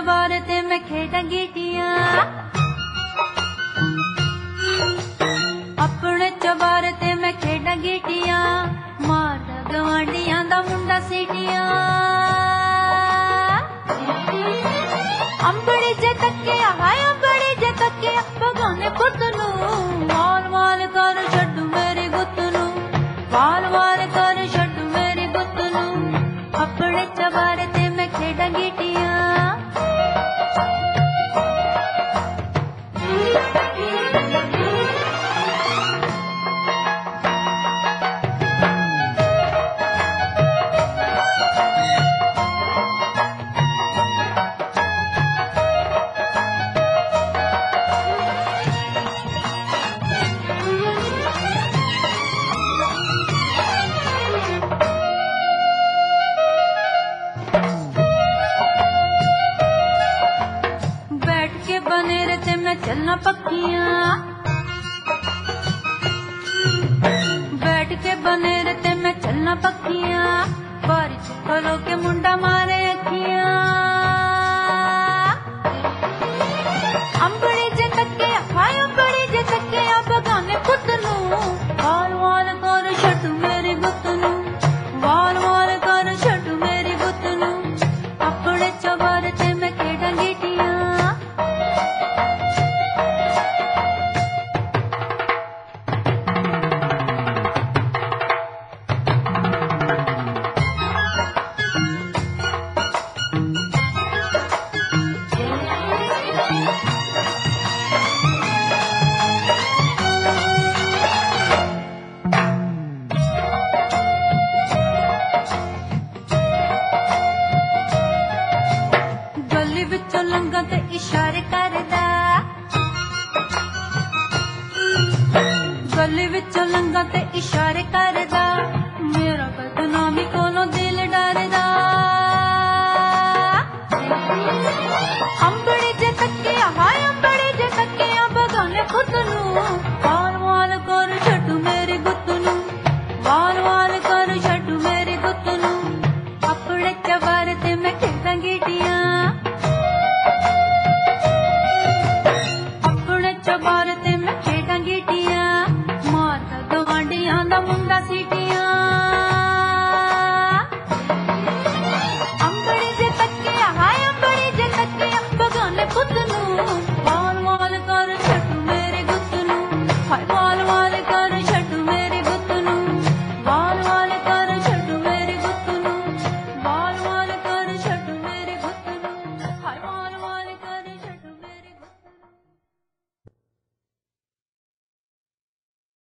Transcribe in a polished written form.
चबारे ते मैं खेड़ा गीटियां, अपने चबारे ते मैं खेड़ा गीटियां, मारदा गवांडियां दा मुंडा सीटियां। अंबड़ी जे तकिया हाय अंबड़ी जे तकिया भगाने पुत नू, वाल वाल कर छड्डू मेरी गुत्त नू, वाल वाल कर छड्डू मेरी गुत्त नू, अपने चबारे ते मैं खेड़ा गीटियां। बनेरे ते मैं चलना पक्कियां, बैठ के बनेरे ते मैं चलना पक्कियां, बारिश खलो के मुंडा मारे अखियां। अंबड़ी जे तके हाय अंबड़ी जे तके भगाने पुत नू, वाल वाल कर छड्डू मेरी गुत्त नू, वाल वाल कर छड्डू मेरी गुत्त नू, अपने चबारे ते मैं खेड़ा गीटियां। गली विचों लंघां ते इशारे करदा, गली विचों लंघां ते इशारे करदा, मेरा बदनामी कोलों दिल डरदा। अंबड़ी जे तकिया हाय अंबड़ी जे तकिया भगाने पुत नू,